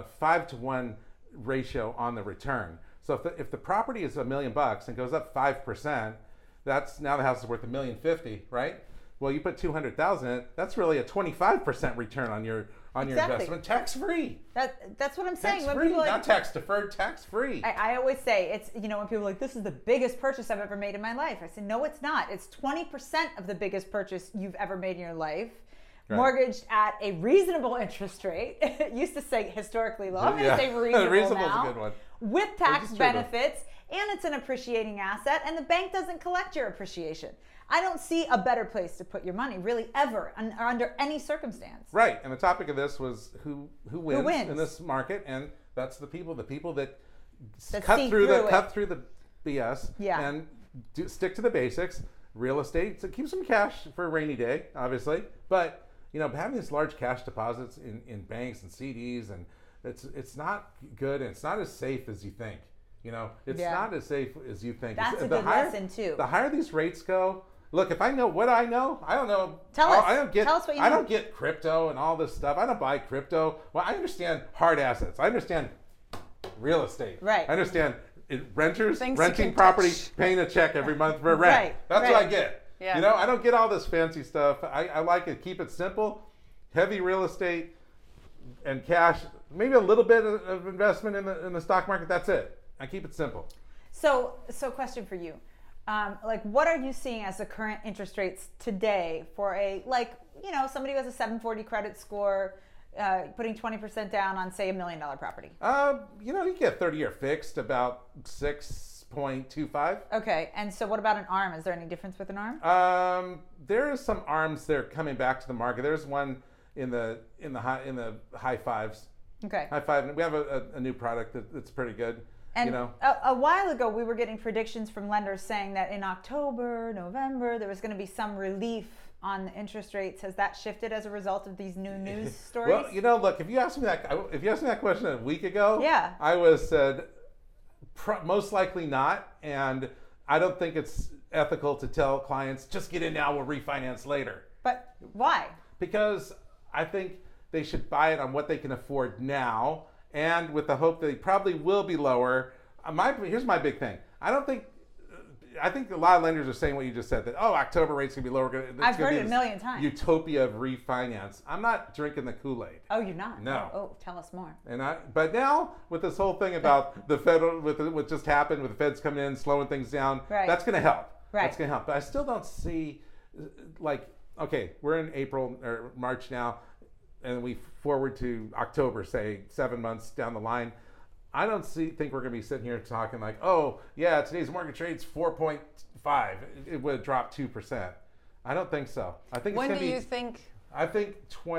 5-to-1 ratio on the return. So if the property is $1 million and goes up 5%, that's now the house is worth $1,050,000, right? Well, you put 200,000 in it. That's really a 25% return on your Exactly. investment, tax free. That's what I'm saying. Tax When free, people like, not tax deferred, tax free. I always say it's, you know, when people are like, this is the biggest purchase I've ever made in my life. I say, no, it's not. It's 20% of the biggest purchase you've ever made in your life. Right. Mortgaged at a reasonable interest rate. It used to say historically low. I'm going to Yeah. say reasonable Reasonable's now. a good one. With tax Which is true, though. benefits, and it's an appreciating asset, and the bank doesn't collect your appreciation. I don't see a better place to put your money, really, ever, or under any circumstance. Right, and the topic of this was who wins, wins? in this market, and that's the people that That cut see through through the BS Yeah. and stick to the basics. Real estate, so keep some cash for a rainy day, obviously, but you know, having these large cash deposits in banks and CDs, and it's not good, and it's not as safe as you think. You know, it's Yeah. not as safe as you think. That's It's- a the good higher- lesson, too. The higher these rates go, look, if I know what I know, I don't know. Tell us. I don't get. Tell us what you I know. don't get crypto and all this stuff. I don't buy crypto. Well, I understand hard assets. I understand real estate. Right. I understand renters Things you renting can property, touch. paying a check every month for rent. Right, That's right. what I get. Yeah. You know, I don't get all this fancy stuff. I like it. Keep it simple. Heavy real estate and cash. Maybe a little bit of investment in the stock market. That's it. I keep it simple. So question for you. Like, what are you seeing as the current interest rates today for a, like, you know, somebody who has a 740 credit score, putting 20% down on, say, $1 million property? You know, you get 30-year fixed about 6.25. Okay, and so what about an ARM? Is there any difference with an ARM? There is some arms that are coming back to the market. There's one in the high fives. Okay. High five. We have a new product that's pretty good. And you know, a while ago, we were getting predictions from lenders saying that in October, November, there was going to be some relief on the interest rates. Has that shifted as a result of these new news stories? well, you know, look, if you asked me that question a week ago, Yeah. I would have said most likely not, and I don't think it's ethical to tell clients just get in now, we'll refinance later. But why? Because I think they should buy it on what they can afford now, and with the hope that they probably will be lower. Here's my big thing. I think a lot of lenders are saying what you just said, that, oh, October rates going to be lower. I've heard it a million times. Utopia of refinance. I'm not drinking the Kool-Aid. Oh, you're not? No. Oh, tell us more. But now with this whole thing about the federal, what just happened with the feds coming in, slowing things down, Right. that's going to help. Right. That's going to help. But I still don't see, like, okay, we're in April or March now, and we forward to October, say 7 months down the line. I don't think we're going to be sitting here talking like, oh, yeah, today's mortgage rate's 4.5. It would drop 2%. I don't think so. I think When it's do going to you be. think? I think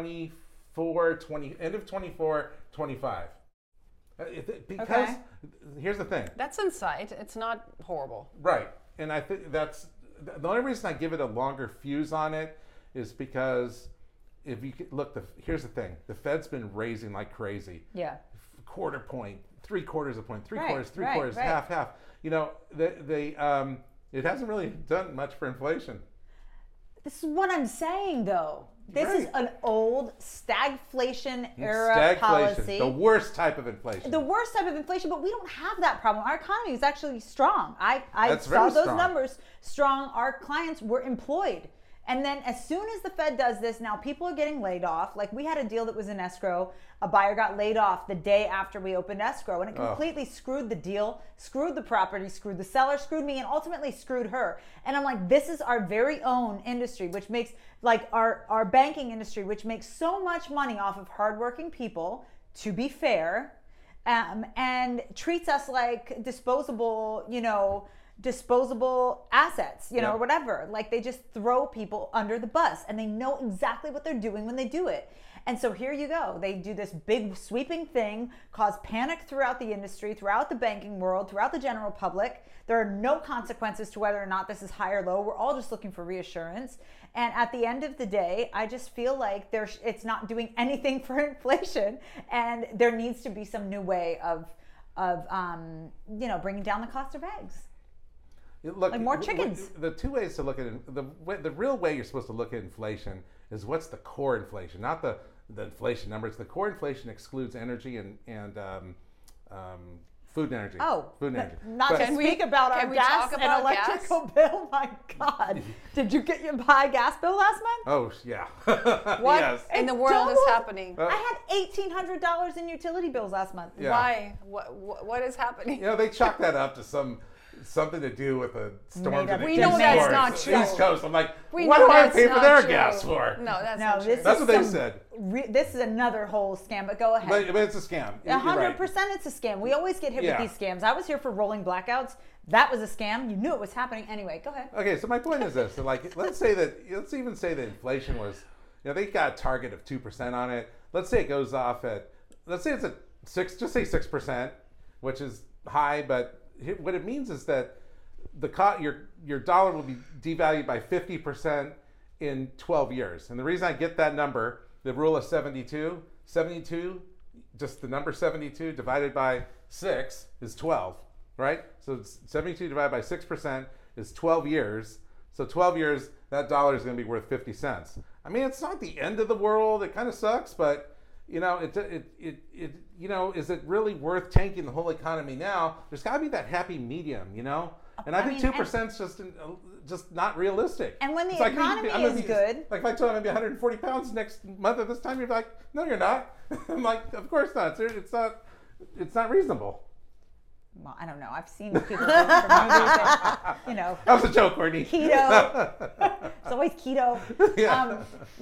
end of 24, 25. Because Okay. here's the thing. That's inside. It's not horrible. Right. And I think that's the only reason I give it a longer fuse on it is because if you look, here's the thing. The Fed's been raising like crazy. Yeah. Quarter point, 3/4 of a point, three Right, quarters, three right, quarters, right. half. You know, it hasn't really done much for inflation. This is what I'm saying, though. This is Right. an old stagflation era policy. The worst type of inflation. The worst type of inflation, but we don't have that problem. Our economy is actually strong. I That's saw very those strong. numbers strong. Our clients were employed. And then as soon as the Fed does this, now people are getting laid off. Like we had a deal that was in escrow. A buyer got laid off the day after we opened escrow, and it completely screwed the deal, screwed the property, screwed the seller, screwed me, and ultimately screwed her. And I'm like, this is our very own industry, which makes like our banking industry, which makes so much money off of hardworking people, to be fair, and treats us like disposable, disposable assets, or whatever. Like they just throw people under the bus, and they know exactly what they're doing when they do it. And so here you go. They do this big sweeping thing, cause panic throughout the industry, throughout the banking world, throughout the general public. There are no consequences to whether or not this is high or low. We're all just looking for reassurance. And at the end of the day, I just feel like it's not doing anything for inflation, and there needs to be some new way of bringing down the cost of eggs. Look, Like more chickens. The two ways to look at it, the real way you're supposed to look at inflation is what's the core inflation, not the inflation numbers. The core inflation excludes energy and food and energy. Food and energy. Not But- to speak about our can we gas talk and about electrical bill. My God, did you get your high gas bill last month? Oh yeah. What Yes. in the world is doubled. happening? I had $1,800 in utility bills last month. Yeah. Why? What is happening? They chalk that up to something to do with the storms. Made up. in the We East know that's Coast, not true. East Coast. I'm like, We what know do I that's pay for not their true. gas for? No, that's No, not true. this That's is what they some- said. This is another whole scam, but go ahead. But it's a scam. You're right. 100% it's a scam. We always get hit Yeah. with these scams. I was here for rolling blackouts. That was a scam. You knew it was happening. Anyway, go ahead. Okay, so my point is this: so like, let's even say that inflation was, they got a target of 2% on it. Let's say it goes off at, let's say it's at 6%, which is high, but what it means is that your dollar will be devalued by 50% in 12 years. And the reason I get that number, the rule of 72, just the number 72 divided by 6 is 12, right? So 72 divided by 6% is 12 years. So 12 years, that dollar is going to be worth 50 cents. I mean, it's not the end of the world. It kind of sucks, but is it really worth tanking the whole economy now? There's got to be that happy medium, And I think 2% is just not realistic. And when the It's like, economy I'm gonna is be- good- like if I tell you I'm gonna be 140 pounds next month at this time, you're like, no, you're not. I'm like, of course not. It's not reasonable. Well, I don't know. I've seen people go for movies and, That was a joke, Courtney. keto. It's always keto. Yeah.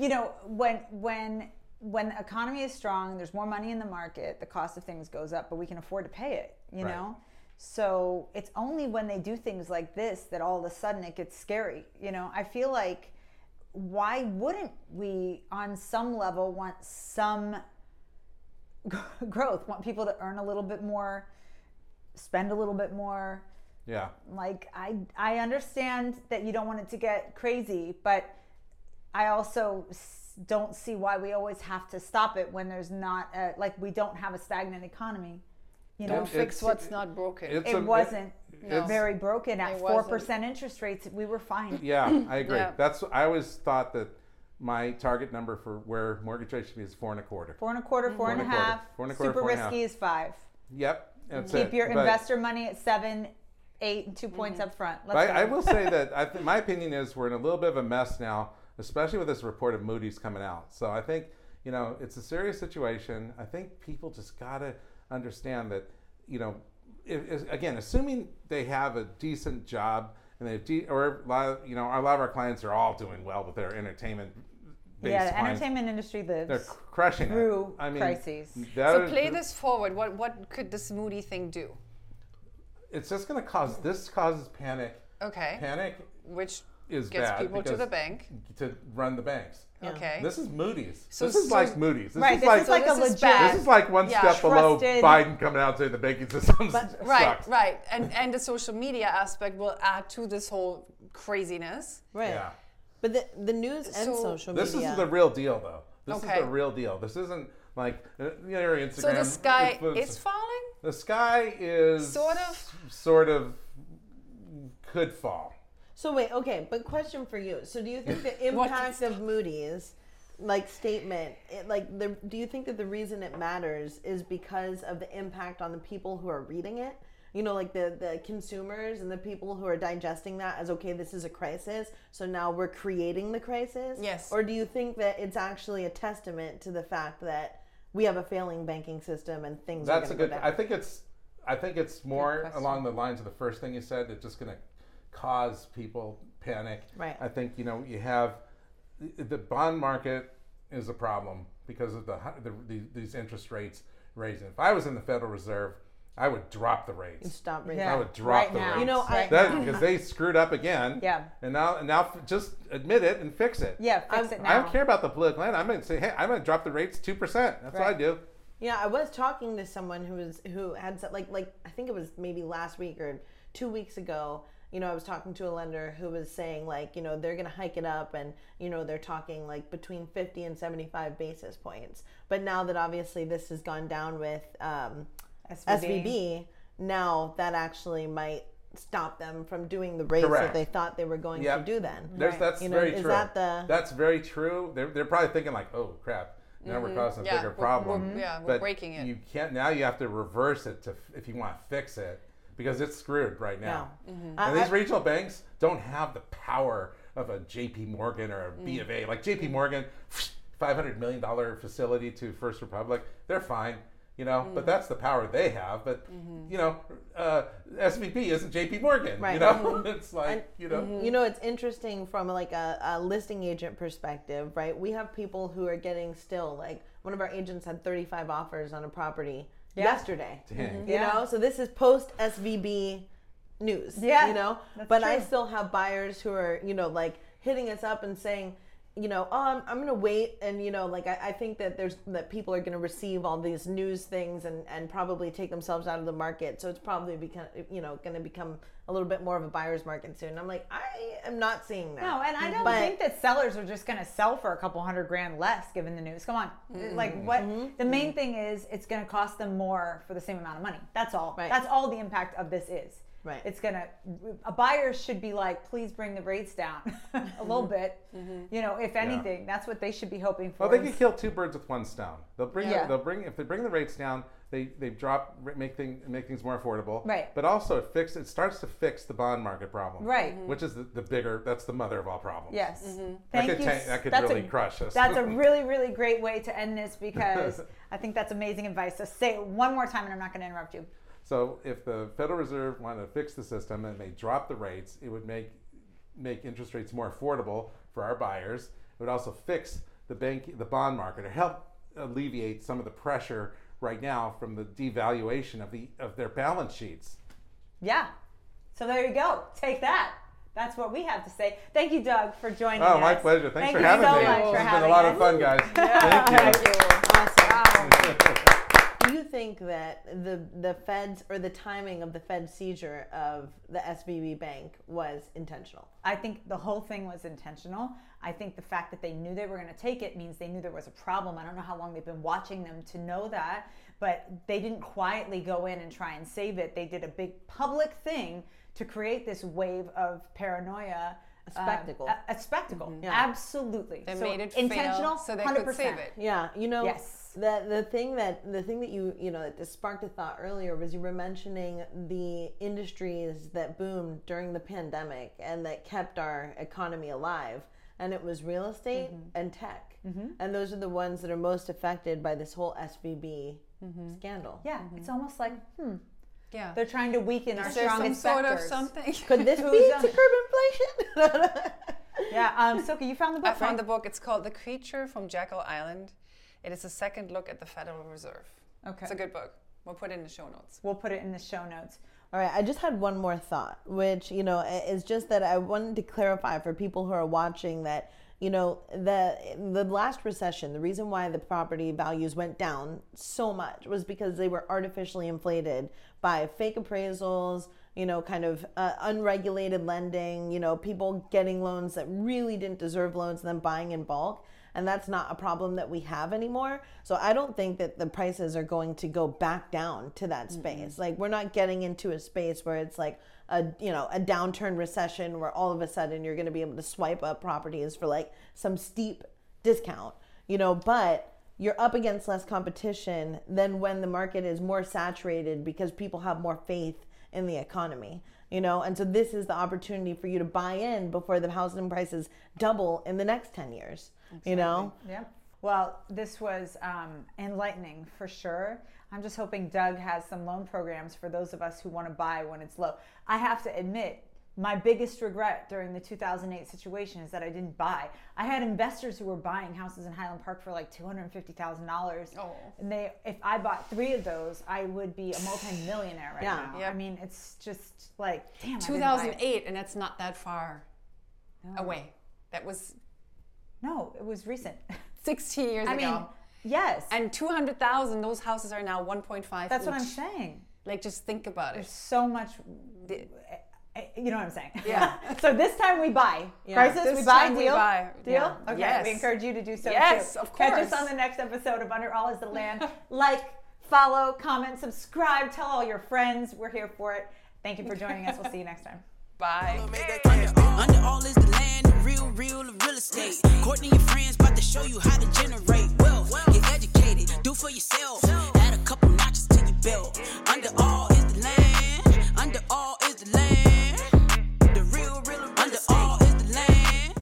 When the economy is strong, there's more money in the market, the cost of things goes up, but we can afford to pay it, Right. So it's only when they do things like this that all of a sudden it gets scary. I feel like, why wouldn't we on some level want some growth, want people to earn a little bit more, spend a little bit more? Yeah. Like, I understand that you don't want it to get crazy, but I also don't see why we always have to stop it when there's not we don't have a stagnant economy. Don't fix It's- what's not broken. It wasn't it's- very broken at It 4% wasn't. interest rates. We were fine. Yeah, I agree. Yeah. I always thought that my target number for where mortgage rate should be is 4.25. 4.25, 4.5. 4.25, Super 4.5. risky is 5. Yep. That's Keep it. your But- investor money at 7, 8, and 2 points up front. Let's But go. I will say that my opinion is we're in a little bit of a mess now, especially with this report of Moody's coming out. So I think, it's a serious situation. I think people just got to understand that, again, assuming they have a decent job and a lot of our clients are all doing well with their entertainment. Yeah, the clients. entertainment industry lives. They're crushing through it. I mean, crises. So play this forward. What could this Moody thing do? It's just going to causes panic. Okay. Panic Which is gets bad people to because- the bank. to run the banks. Okay. This is Moody's. So- this is so- like Moody's. This Right, is this like is like a this is legit. bad. this is like one Yeah, step below trusted- Biden coming out saying the banking system Right, sucks. right. And the social media aspect will add to this whole craziness. Right. Yeah. But the news and So- social This media. is the real deal, though. This Okay. is the real deal. This isn't like your Instagram. So the sky influencer. is falling? The sky is Sort of? sort of could fall. So wait, okay, but question for you. So do you think the impact of Moody's statement, do you think that the reason it matters is because of the impact on the people who are reading it? You know, like the consumers and the people who are digesting that as, okay, this is a crisis, so now we're creating the crisis? Yes. Or do you think that it's actually a testament to the fact that we have a failing banking system and things are That's going a to good. go down? I think it's more question. along the lines of the first thing you said. It's just going to cause people panic. Right. I think you have the bond market is a problem because of these interest rates raising. If I was in the Federal Reserve, I would drop the rates. Stop raising. Yeah. I would drop Right the now. rates. You know, Right now. Because they screwed up again. Yeah. And now just admit it and fix it. Yeah, fix it now. I don't care about the political end. I'm going to say, hey, I'm going to drop the rates 2%. That's what I Right. do. Yeah, I was talking to someone who had said, like I think it was maybe last week or 2 weeks ago. You know, I was talking to a lender who was saying, like, you know, they're going to hike it up, and, you know, they're talking like between 50 and 75 basis points. But now that obviously this has gone down with SVB, now that actually might stop them from doing the rates Correct. that they thought they were going to do then. That's You know, very is true. that the- That's very true. They're probably thinking like, oh crap, now we're causing a Yeah, bigger we're- problem. we're But breaking it. You can't. Now you have to reverse it if you want to fix it, because it's screwed right now. And these regional banks don't have the power of a J.P. Morgan or a B of A. Like J.P. Morgan, $500 million facility to First Republic, they're fine. You know, but that's the power they have. But you know, SVB isn't J.P. Morgan. Right. You know, it's like you know. You know, it's interesting from like a listing agent perspective, right? We have people who are getting still, like, one of our agents had 35 offers on a property yesterday. Dang. You Yeah. know, so this is post SVB news. Yeah, You know, that's but I true. still have buyers who are, you know, like hitting us up and saying, you know, oh, I'm going to wait. And, you know, like, I think that that people are going to receive all these news things and probably take themselves out of the market. So it's probably going to become a little bit more of a buyer's market soon. I'm like, I am not seeing that. No, and I don't But- think that sellers are just going to sell for a couple $100,000 less given the news. Come on. Like what the main thing is, it's going to cost them more for the same amount of money. That's all. Right. That's all the impact of this is. Right. It's going to, a buyer should be like, please bring the rates down a little bit. You know, if anything, that's what they should be hoping for. Well, they can kill two birds with one stone. They'll bring. Yeah. If they bring the rates down, they make things more affordable. Right. But also it starts to fix the bond market problem. Right. Which is the bigger. That's the mother of all problems. Yes. That Thank could you. that could That's really crush us. That's a really, really great way to end this, because I think that's amazing advice. So say it one more time and I'm not going to interrupt you. So if the Federal Reserve wanted to fix the system and they drop the rates, it would make interest rates more affordable for our buyers. It would also fix the bond market, or help alleviate some of the pressure right now from the devaluation of their balance sheets. Yeah. So there you go. Take that. That's what we have to say. Thank you, Doug, for joining us. Oh, my pleasure. Thanks for you having so me. much for This has been having a lot us. of fun, guys. Thank you. Awesome. Do you think that the Fed's, or the timing of the Fed's seizure of the SVB bank was intentional? I think the whole thing was intentional. I think the fact that they knew they were going to take it means they knew there was a problem. I don't know how long they've been watching them to know that, but they didn't quietly go in and try and save it. They did a big public thing to create this wave of paranoia. A spectacle. A spectacle. Yeah. Absolutely. They So made it intentional, fail so they 100%. could save it. Yeah, you know, Yes. the thing that you know that sparked a thought earlier was, you were mentioning the industries that boomed during the pandemic and that kept our economy alive, and it was real estate and tech, and those are the ones that are most affected by this whole SVB scandal. Yeah, it's almost like, Yeah. they're trying to weaken our Is there some strongest sort of sectors. something? Could this be Who's to curb inflation? Yeah, Silke, you found the book, I found right? the book. It's called The Creature from Jekyll Island. It is a second look at the Federal Reserve. Okay. It's a good book. We'll put it in the show notes. We'll put it in the show notes. All right, I just had one more thought, which, you know, is just that I wanted to clarify for people who are watching that, you know, the last recession, the reason why the property values went down so much was because they were artificially inflated by fake appraisals, you know, kind of unregulated lending, you know, people getting loans that really didn't deserve loans and then buying in bulk. and that's not a problem that we have anymore. So I don't think that the prices are going to go back down to that space. Like, we're not getting into a space where it's like a downturn recession where all of a sudden you're going to be able to swipe up properties for like some steep discount, but you're up against less competition than when the market is more saturated because people have more faith in the economy, and so this is the opportunity for you to buy in before the housing prices double in the next 10 years. Yeah. Well, this was enlightening for sure. I'm just hoping Doug has some loan programs for those of us who want to buy when it's low. I have to admit, my biggest regret during the 2008 situation is that I didn't buy. I had investors who were buying houses in Highland Park for like $250,000. Oh. And if I bought 3 of those, I would be a multi-millionaire right now. Yep. I mean, it's just like, damn, 2008, and that's not that far away. That was No, it was recent. 16 years I ago. mean, yes. And 200,000, those houses are now 1.5 That's what I'm each. saying. Like, just think about There's it. so much, you know what I'm saying? Yeah. So this time we buy. Crisis, This we buy, time we deal? buy. Deal? Yeah. Okay, Yes. we encourage you to do so Yes, too. of Catch course. us on the next episode of Under All Is the Land. Like, follow, comment, subscribe, tell all your friends. We're here for it. Thank you for joining us. We'll see you next time. Bye. Under all is the land, real real estate. Courtney, your friends about to show you how to generate wealth. Get educated, do for yourself. Add a couple notches to your belt. Under all